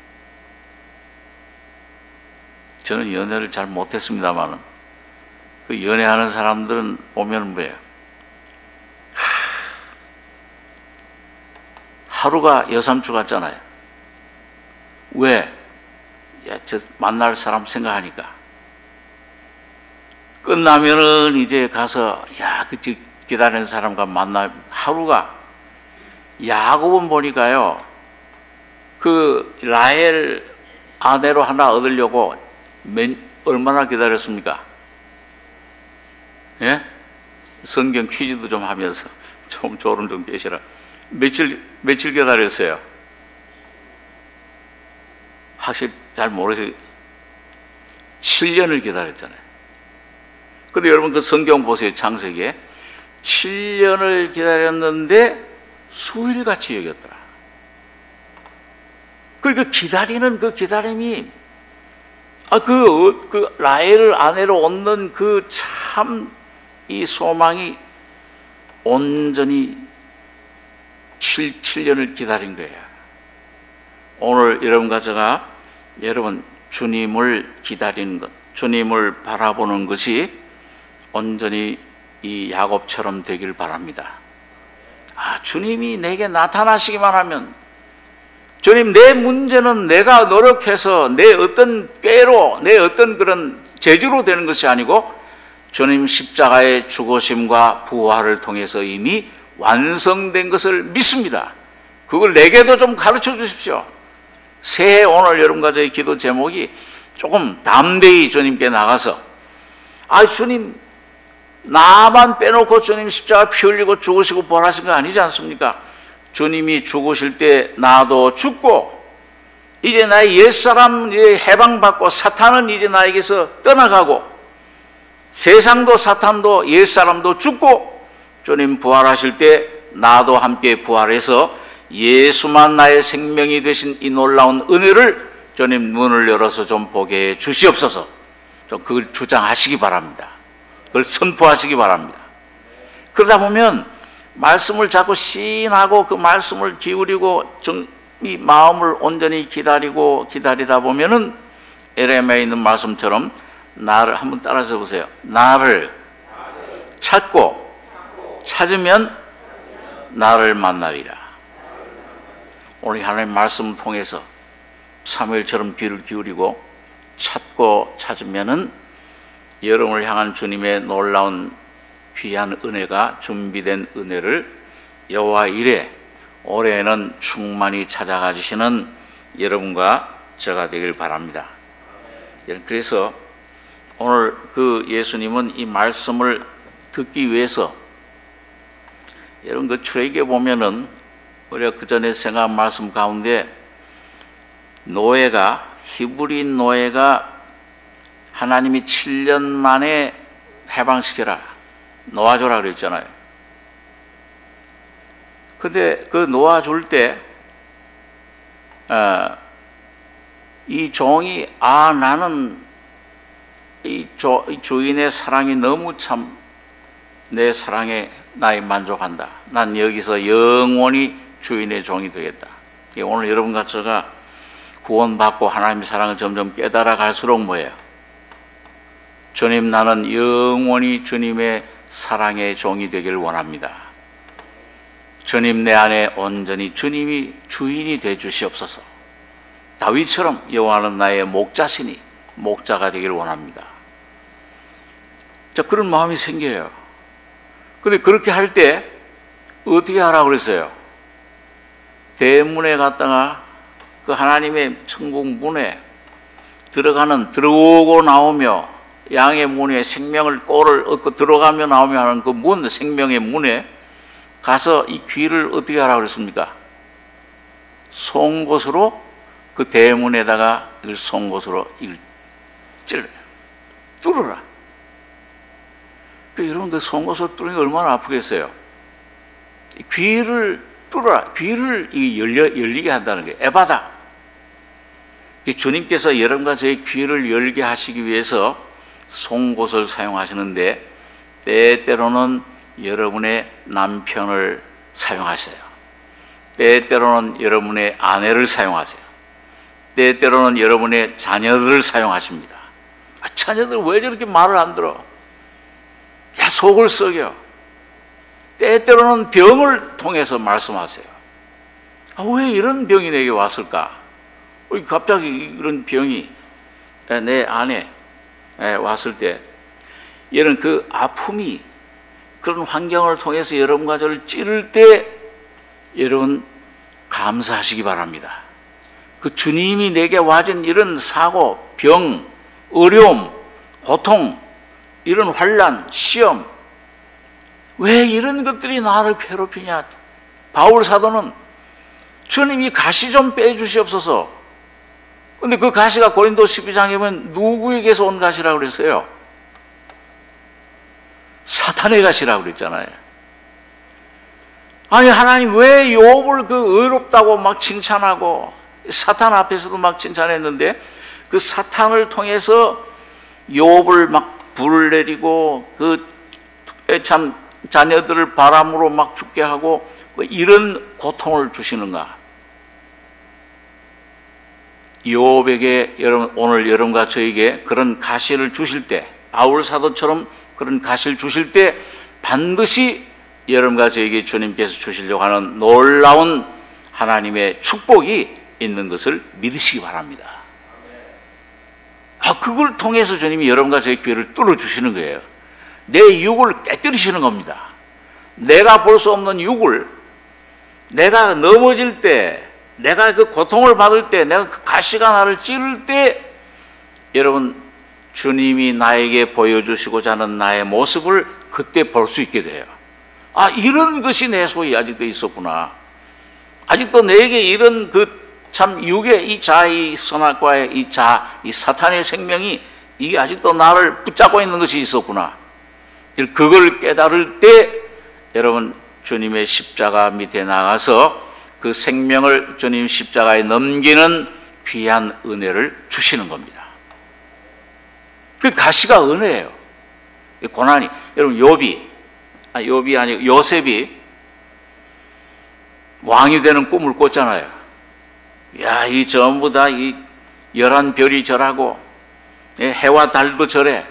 저는 연애를 잘 못했습니다만은 그 연애하는 사람들은 보면 뭐예요? 하루가 여삼주 같잖아요. 왜? 야, 저 만날 사람 생각하니까. 끝나면은 이제 가서 야, 그 기다리는 사람과 만나. 하루가, 야곱은 보니까요, 그 라헬 아내로 하나 얻으려고 얼마나 기다렸습니까? 예? 성경 퀴즈도 좀 하면서 좀 졸음 좀 깨시라. 며칠 기다렸어요? 확실히 잘 모르세요. 7년을 기다렸잖아요. 근데 여러분 그 성경 보세요. 창세기에 7년을 기다렸는데 수일같이 여겼더라. 그러니까 기다리는 그 기다림이, 그 라헬을 아내로 얻는 그 참 이 소망이 온전히 7년을 기다린 거예요. 오늘 여러분과 제가 여러분 주님을 기다리는 것, 주님을 바라보는 것이 온전히 이 야곱처럼 되길 바랍니다. 주님이 내게 나타나시기만 하면, 주님 내 문제는 내가 노력해서 내 어떤 꾀로, 내 어떤 그런 재주로 되는 것이 아니고 주님 십자가의 죽으심과 부활을 통해서 이미 완성된 것을 믿습니다. 그걸 내게도 좀 가르쳐 주십시오. 새해 오늘 여러분과 저의 기도 제목이 조금 담대히 주님께 나가서, 주님 나만 빼놓고 주님 십자가 피 흘리고 죽으시고 부활하신 거 아니지 않습니까? 주님이 죽으실 때 나도 죽고, 이제 나의 옛사람 해방받고, 사탄은 이제 나에게서 떠나가고, 세상도 사탄도 옛사람도 죽고, 주님 부활하실 때 나도 함께 부활해서 예수만 나의 생명이 되신 이 놀라운 은혜를 주님 문을 열어서 좀 보게 해 주시옵소서. 좀 그걸 주장하시기 바랍니다. 그걸 선포하시기 바랍니다. 그러다 보면 말씀을 자꾸 시인하고 그 말씀을 기울이고 이 마음을 온전히 기다리다 보면은 에레미야에 있는 말씀처럼 나를 한번 따라서 보세요. 나를 찾고 찾으면 나를 만나리라. 오늘 하나님 말씀을 통해서 사무엘처럼 귀를 기울이고 찾고 찾으면은 여러분을 향한 주님의 놀라운 귀한 은혜가, 준비된 은혜를 여호와 이래 올해에는 충만히 찾아가 주시는 여러분과 저가 되길 바랍니다. 그래서 오늘 그 예수님은 이 말씀을 듣기 위해서, 여러분 그 출애굽에 보면은 우리가 그 전에 생각한 말씀 가운데 히브리인 노예가 하나님이 7년 만에 해방시켜라, 놓아줘라 그랬잖아요. 근데 그 놓아줄 때 이 종이 나는 이 주인의 사랑이 너무 참 내 사랑에 나에 만족한다. 난 여기서 영원히 주인의 종이 되겠다. 오늘 여러분과 제가 구원받고 하나님의 사랑을 점점 깨달아 갈수록 뭐예요? 주님, 나는 영원히 주님의 사랑의 종이 되길 원합니다. 주님, 내 안에 온전히 주님이 주인이 되어 주시옵소서. 다윗처럼 여호와는 나의 목자시니 목자가 되길 원합니다. 자, 그런 마음이 생겨요. 근데 그렇게 할 때 어떻게 하라고 그랬어요? 대문에 갔다가 그 하나님의 천국 문에 들어오고 나오며 양의 문에 생명을 꼴을 얻고 들어가며 나오며 하는 그 문, 생명의 문에 가서 이 귀를 어떻게 하라고 그랬습니까? 송곳으로 그 대문에다가 이걸 송곳으로 이걸 찔러요. 뚫어라. 여러분, 그 송곳으로 뚫는 게 얼마나 아프겠어요? 귀를 뚫어라. 귀를 열리게 한다는 게 에바다. 주님께서 여러분과 저의 귀를 열게 하시기 위해서 송곳을 사용하시는데, 때때로는 여러분의 남편을 사용하세요. 때때로는 여러분의 아내를 사용하세요. 때때로는 여러분의 자녀들을 사용하십니다. 자녀들 왜 저렇게 말을 안 들어? 야, 속을 썩여. 때때로는 병을 통해서 말씀하세요. 왜 이런 병이 내게 왔을까? 갑자기 이런 병이 내 안에 왔을 때, 여러분, 그 아픔이 그런 환경을 통해서 여러분과 저를 찌를 때 여러분 감사하시기 바랍니다. 그 주님이 내게 와준 이런 사고, 병, 어려움, 고통, 이런 환난, 시험, 왜 이런 것들이 나를 괴롭히냐? 바울 사도는 주님이 가시 좀 빼주시옵소서. 근데 그 가시가 고린도 12장에 보면 누구에게서 온 가시라고 그랬어요? 사탄의 가시라고 그랬잖아요. 아니, 하나님 왜 욥을 그 의롭다고 막 칭찬하고 사탄 앞에서도 막 칭찬했는데, 그 사탄을 통해서 욥을 막 불을 내리고 그 참 자녀들을 바람으로 막 죽게 하고 이런 고통을 주시는가? 욥에게 오늘 여러분과 저에게 그런 가시를 주실 때, 바울 사도처럼 그런 가시를 주실 때 반드시 여러분과 저에게 주님께서 주시려고 하는 놀라운 하나님의 축복이 있는 것을 믿으시기 바랍니다. 그걸 통해서 주님이 여러분과 저의 귀를 뚫어주시는 거예요. 내 육을 깨뜨리시는 겁니다. 내가 볼 수 없는 육을, 내가 넘어질 때, 내가 그 고통을 받을 때, 내가 그 가시가 나를 찌를 때, 여러분, 주님이 나에게 보여주시고자 하는 나의 모습을 그때 볼 수 있게 돼요. 이런 것이 내 속에 아직도 있었구나. 아직도 내게 이런 그 참 육의 이 이 선악과의 이 사탄의 생명이 이게 아직도 나를 붙잡고 있는 것이 있었구나. 그걸 깨달을 때 여러분, 주님의 십자가 밑에 나가서 그 생명을 주님 십자가에 넘기는 귀한 은혜를 주시는 겁니다. 그 가시가 은혜예요. 고난이, 여러분, 욥이 아니고 요셉이 왕이 되는 꿈을 꿨잖아요. 이 전부 다 이 11별이 절하고 해와 달도 절해.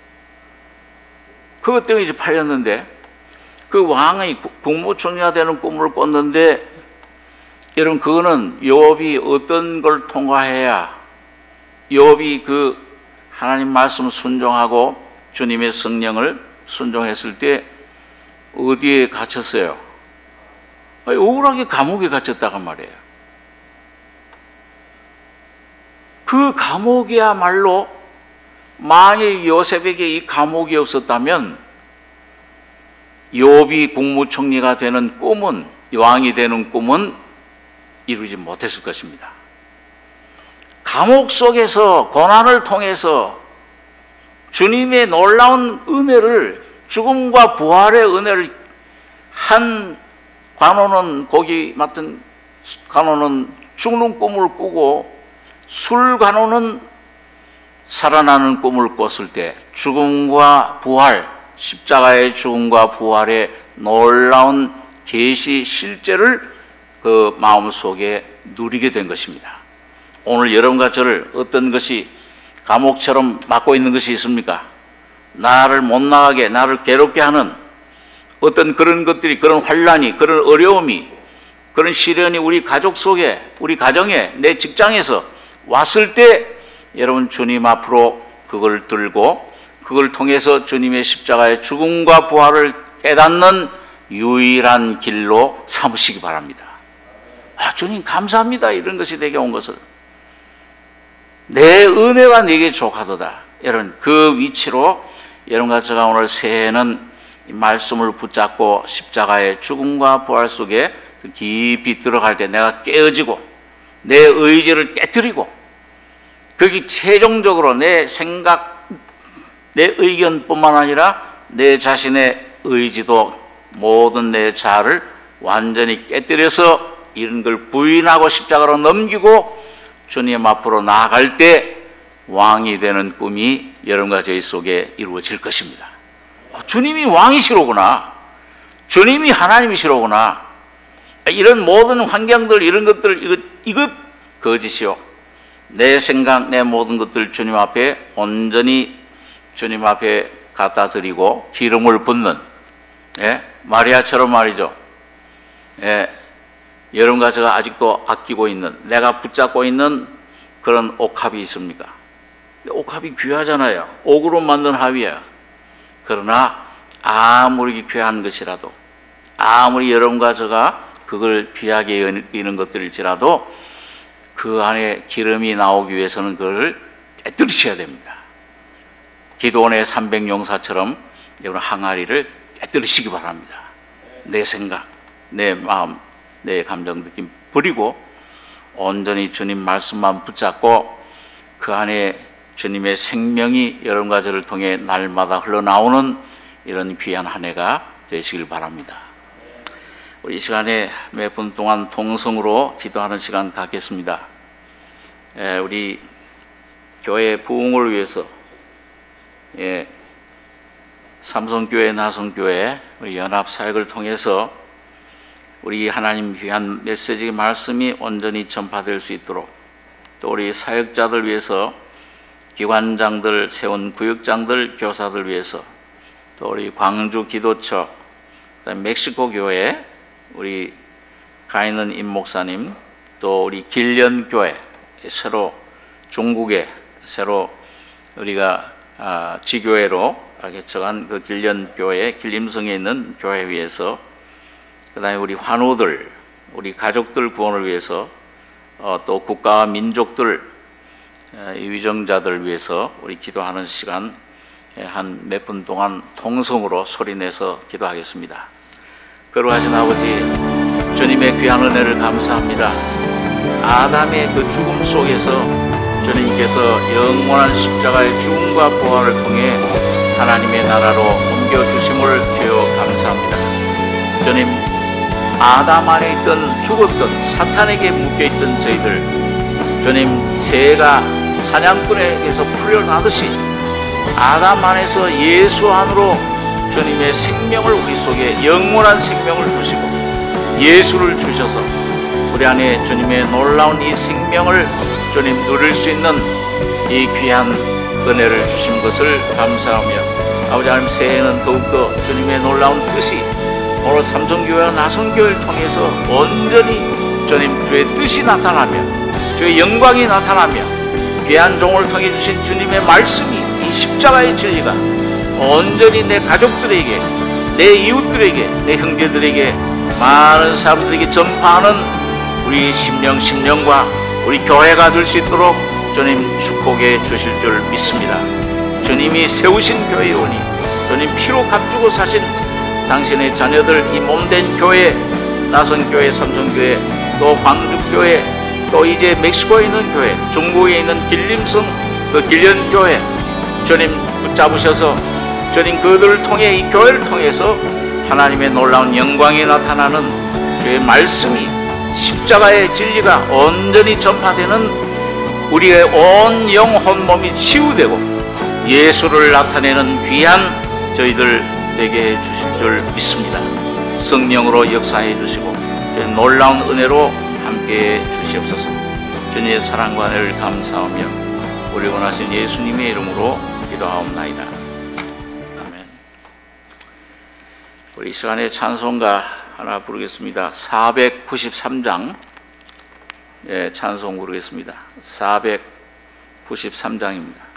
그것 때문에 이제 팔렸는데, 그 왕의 국무총리가 되는 꿈을 꿨는데, 여러분, 그거는 욥이 어떤 걸 통과해야 욥이 그 하나님 말씀 순종하고 주님의 성령을 순종했을 때 어디에 갇혔어요? 억울하게 감옥에 갇혔다고 말이에요. 그 감옥이야말로 만약 요셉에게 이 감옥이 없었다면 욥이 국무총리가 되는 꿈은, 왕이 되는 꿈은 이루지 못했을 것입니다. 감옥 속에서 고난을 통해서 주님의 놀라운 은혜를, 죽음과 부활의 은혜를, 한 관원은, 고기 맡은 관원은 죽는 꿈을 꾸고 술 관원은 살아나는 꿈을 꿨을 때 죽음과 부활, 십자가의 죽음과 부활의 놀라운 계시 실제를 그 마음속에 누리게 된 것입니다. 오늘 여러분과 저를 어떤 것이 감옥처럼 막고 있는 것이 있습니까? 나를 못 나가게, 나를 괴롭게 하는 어떤 그런 것들이, 그런 환란이, 그런 어려움이, 그런 시련이 우리 가족 속에, 우리 가정에, 내 직장에서 왔을 때 여러분 주님 앞으로 그걸 들고 그걸 통해서 주님의 십자가의 죽음과 부활을 깨닫는 유일한 길로 삼으시기 바랍니다. 주님 감사합니다. 이런 것이 내게 온 것을. 내 은혜가 내게 족하도다. 여러분 그 위치로 여러분과 제가 오늘 새해에는 이 말씀을 붙잡고 십자가의 죽음과 부활 속에 깊이 들어갈 때 내가 깨어지고 내 의지를 깨뜨리고 거기 최종적으로 내 생각, 내 의견뿐만 아니라 내 자신의 의지도 모든 내 자아를 완전히 깨뜨려서 이런 걸 부인하고 십자가로 넘기고 주님 앞으로 나아갈 때 왕이 되는 꿈이 여러분과 저희 속에 이루어질 것입니다. 주님이 왕이시로구나. 주님이 하나님이시로구나. 이런 모든 환경들, 이런 것들, 이것 거짓이요. 내 생각, 내 모든 것들 주님 앞에 온전히 주님 앞에 갖다 드리고 기름을 붓는, 마리아처럼 말이죠. 여러분과 제가 아직도 아끼고 있는, 내가 붙잡고 있는 그런 옥합이 있습니까? 옥합이 귀하잖아요. 옥으로 만든 합이야. 그러나 아무리 귀한 것이라도, 아무리 여러분과 제가 그걸 귀하게 여기는 것들일지라도 그 안에 기름이 나오기 위해서는 그걸 깨뜨리셔야 됩니다. 기도원의 300용사처럼 여러분 항아리를 깨뜨리시기 바랍니다. 내 생각, 내 마음, 내 감정, 느낌 버리고 온전히 주님 말씀만 붙잡고 그 안에 주님의 생명이 여러분과 저를 통해 날마다 흘러나오는 이런 귀한 한 해가 되시길 바랍니다. 우리 이 시간에 몇 분 동안 통성으로 기도하는 시간 갖겠습니다. 우리 교회 부흥을 위해서 삼성교회, 나성교회 우리 연합사역을 통해서 우리 하나님 귀한 메시지 말씀이 온전히 전파될 수 있도록 또 우리 사역자들 위해서 기관장들, 세운 구역장들, 교사들 위해서 또 우리 광주 기도처, 그다음에 멕시코 교회 우리 가인은 임 목사님, 또 우리 길련 교회 새로 중국에 새로 우리가 지교회로 개척한 그 길련 교회 길림성에 있는 교회 위해서 그다음에 우리 환우들, 우리 가족들 구원을 위해서 또 국가와 민족들 위정자들 위해서 우리 기도하는 시간 한 몇 분 동안 통성으로 소리내서 기도하겠습니다. 거룩하신 아버지, 주님의 귀한 은혜를 감사합니다. 아담의 그 죽음 속에서 주님께서 영원한 십자가의 죽음과 부활을 통해 하나님의 나라로 옮겨주심을 주여 감사합니다. 주님, 아담 안에 있던 죽었던 사탄에게 묶여있던 저희들, 주님 새가 사냥꾼에게서 풀려나듯이 아담 안에서 예수 안으로 주님의 생명을 우리 속에 영원한 생명을 주시고 예수를 주셔서 우리 안에 주님의 놀라운 이 생명을 주님 누릴 수 있는 이 귀한 은혜를 주신 것을 감사하며 아버지 하나님 새해에는 더욱더 주님의 놀라운 뜻이 오늘 삼성교회와 나성교회를 통해서 온전히 주님 주의 뜻이 나타나며 주의 영광이 나타나며 귀한 종을 통해 주신 주님의 말씀이 이 십자가의 진리가 온전히 내 가족들에게, 내 이웃들에게, 내 형제들에게, 많은 사람들에게 전파하는 우리 심령과 우리 교회가 될 수 있도록 주님 축복해 주실 줄 믿습니다. 주님이 세우신 교회오니 주님 피로 값주고 사신 당신의 자녀들 이 몸된 교회, 나성교회, 삼성교회, 또 광주교회, 또 이제 멕시코에 있는 교회, 중국에 있는 길림성 그 길련교회 주님 붙잡으셔서 주님 그들을 통해 이 교회를 통해서 하나님의 놀라운 영광이 나타나는 주의 말씀이 십자가의 진리가 온전히 전파되는 우리의 온 영혼 몸이 치유되고 예수를 나타내는 귀한 저희들 되게 해주실 줄 믿습니다. 성령으로 역사해 주시고 놀라운 은혜로 함께해 주시옵소서. 전의 사랑과 은혜를 감사하며 우리 원하신 예수님의 이름으로 기도하옵나이다. 아멘. 우리 이 시간에 찬송가 하나 부르겠습니다. 493장 찬송 부르겠습니다. 493장입니다.